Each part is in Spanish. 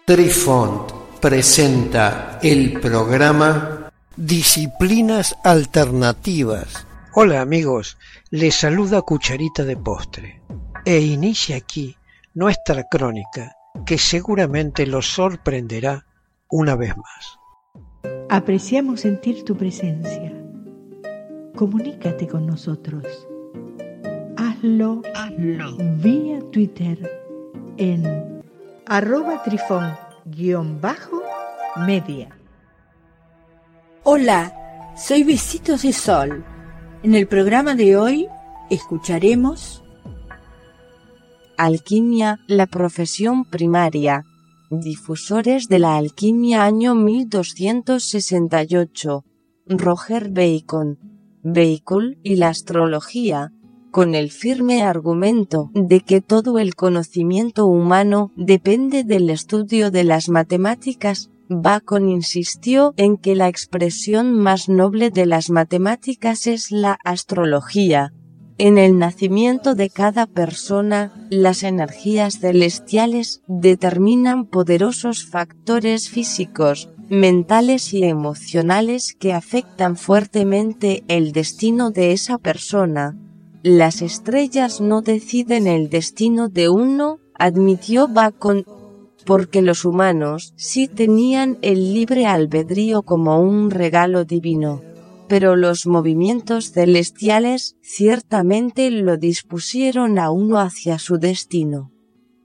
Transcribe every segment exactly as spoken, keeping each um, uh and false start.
Trifont presenta el programa Disciplinas Alternativas. Hola amigos, les saluda Cucharita de Postre e inicia aquí nuestra crónica que seguramente los sorprenderá una vez más. Apreciamos sentir tu presencia. Comunícate con nosotros. Hazlo, Hazlo. vía Twitter en arroba trifón guión bajo media. Hola, soy Besitos de Sol. En el programa de hoy escucharemos Alquimia, la profesión primaria. Difusores de la alquimia año mil doscientos sesenta y ocho. Roger Bacon. Bacon y la astrología, con el firme argumento de que todo el conocimiento humano depende del estudio de las matemáticas. Bacon insistió en que la expresión más noble de las matemáticas es la astrología. En el nacimiento de cada persona, las energías celestiales determinan poderosos factores físicos, mentales y emocionales que afectan fuertemente el destino de esa persona. Las estrellas no deciden el destino de uno, admitió Bacon, porque los humanos sí tenían el libre albedrío como un regalo divino, pero los movimientos celestiales ciertamente lo dispusieron a uno hacia su destino.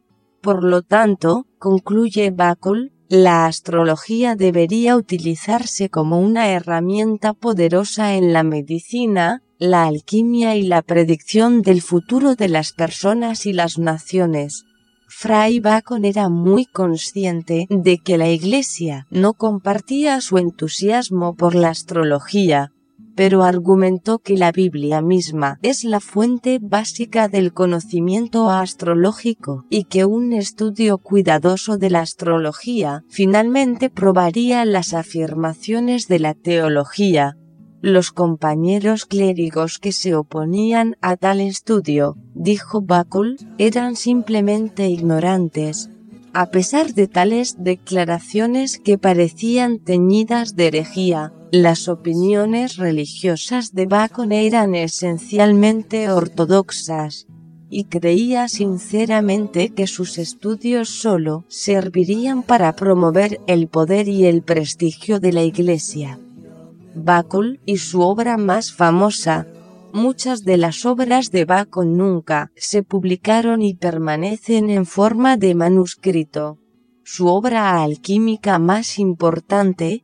Por lo tanto, concluye Bacon, la astrología debería utilizarse como una herramienta poderosa en la medicina, la alquimia y la predicción del futuro de las personas y las naciones. Fray Bacon era muy consciente de que la Iglesia no compartía su entusiasmo por la astrología, pero argumentó que la Biblia misma es la fuente básica del conocimiento astrológico y que un estudio cuidadoso de la astrología finalmente probaría las afirmaciones de la teología. Los compañeros clérigos que se oponían a tal estudio, dijo Bacon, eran simplemente ignorantes. A pesar de tales declaraciones que parecían teñidas de herejía, las opiniones religiosas de Bacon eran esencialmente ortodoxas, y creía sinceramente que sus estudios solo servirían para promover el poder y el prestigio de la Iglesia. Bacon y su obra más famosa. Muchas de las obras de Bacon nunca se publicaron y permanecen en forma de manuscrito. Su obra alquímica más importante,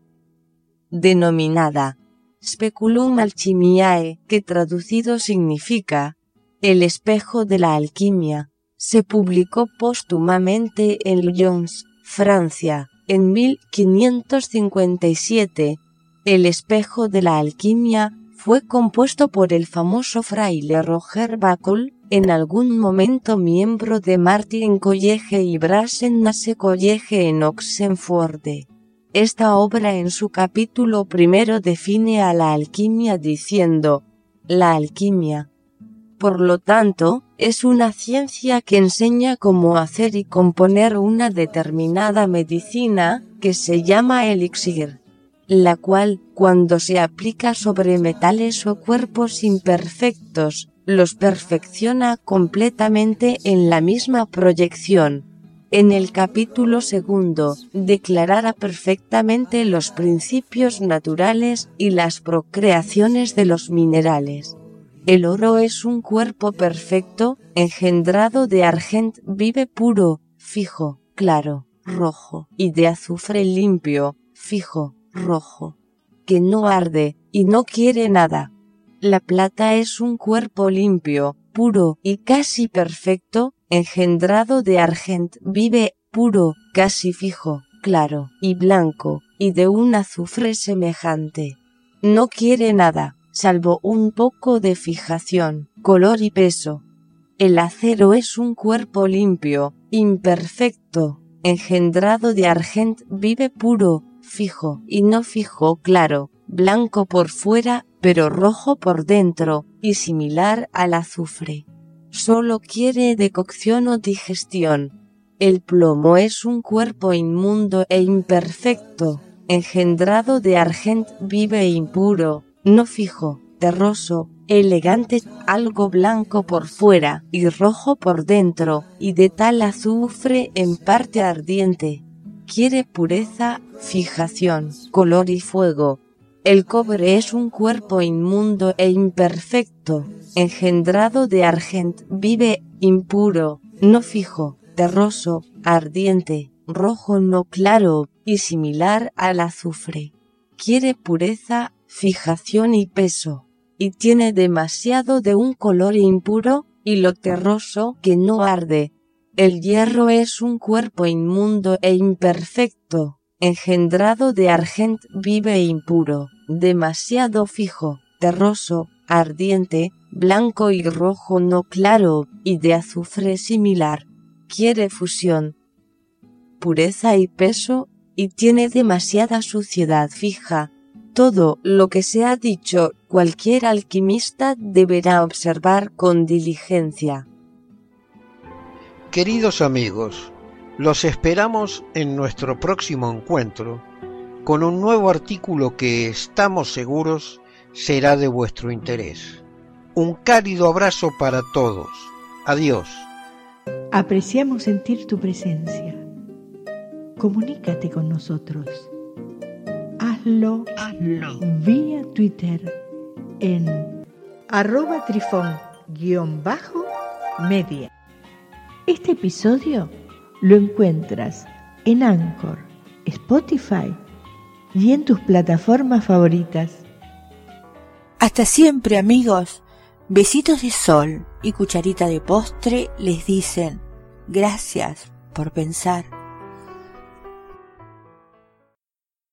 denominada Speculum Alchimiae, que traducido significa El espejo de la alquimia, se publicó póstumamente en Lyons, Francia, en mil quinientos cincuenta y siete. El espejo de la alquimia fue compuesto por el famoso fraile Roger Bacon, en algún momento miembro de Martin College y Brassens College en Oxford. Esta obra en su capítulo primero define a la alquimia diciendo, la alquimia, por lo tanto, es una ciencia que enseña cómo hacer y componer una determinada medicina, que se llama elixir, la cual, cuando se aplica sobre metales o cuerpos imperfectos, los perfecciona completamente en la misma proyección. En el capítulo segundo, declarará perfectamente los principios naturales y las procreaciones de los minerales. El oro es un cuerpo perfecto, engendrado de argent vive puro, fijo, claro, rojo, y de azufre limpio, fijo, rojo, que no arde, y no quiere nada. La plata es un cuerpo limpio, puro, y casi perfecto, engendrado de argent vive, puro, casi fijo, claro, y blanco, y de un azufre semejante. No quiere nada, salvo un poco de fijación, color y peso. El acero es un cuerpo limpio, imperfecto, engendrado de argent vive puro, fijo, y no fijo claro, blanco por fuera, pero rojo por dentro, y similar al azufre. Solo quiere decocción o digestión. El plomo es un cuerpo inmundo e imperfecto, engendrado de argent vive e impuro, no fijo, terroso, elegante, algo blanco por fuera y rojo por dentro, y de tal azufre en parte ardiente. Quiere pureza, fijación, color y fuego. El cobre es un cuerpo inmundo e imperfecto, engendrado de argent vive, impuro, no fijo, terroso, ardiente, rojo no claro, y similar al azufre. Quiere pureza, fijación y peso, y tiene demasiado de un color impuro, y lo terroso que no arde. El hierro es un cuerpo inmundo e imperfecto, engendrado de argent vive e impuro, demasiado fijo, terroso, ardiente, blanco y rojo no claro, y de azufre similar. Quiere fusión, pureza y peso, y tiene demasiada suciedad fija. Todo lo que se ha dicho, cualquier alquimista deberá observar con diligencia. Queridos amigos, los esperamos en nuestro próximo encuentro con un nuevo artículo que estamos seguros será de vuestro interés. Un cálido abrazo para todos. Adiós. Apreciamos sentir tu presencia. Comunícate con nosotros. Hazlo, Hazlo. vía Twitter en arroba trifón guión bajo media. Este episodio lo encuentras en Anchor, Spotify y en tus plataformas favoritas. Hasta siempre, amigos. Besitos de sol y cucharita de postre les dicen gracias por pensar.